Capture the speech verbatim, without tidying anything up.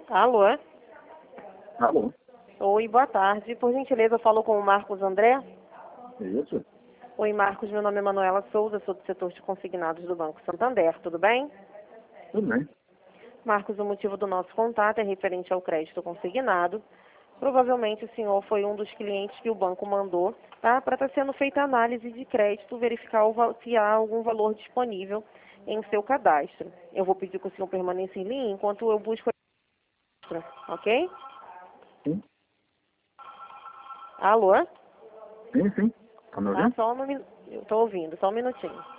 Alô? Alô? Oi, boa tarde. Por gentileza, eu falo com o Marcos André. Isso? Oi, Marcos. Meu nome é Manuela Souza, sou do setor de consignados do Banco Santander. Tudo bem? Tudo bem. Marcos, o motivo do nosso contato é referente ao crédito consignado. Provavelmente o senhor foi um dos clientes que o banco mandou, tá? Para estar sendo feita análise de crédito, verificar o val- se há algum valor disponível em seu cadastro. Eu vou pedir que o senhor permaneça em linha enquanto eu busco a resposta, ok? Sim? Alô? Sim, sim. Tá me Tá? ouvindo? Só um minuto. Eu estou ouvindo, só um minutinho.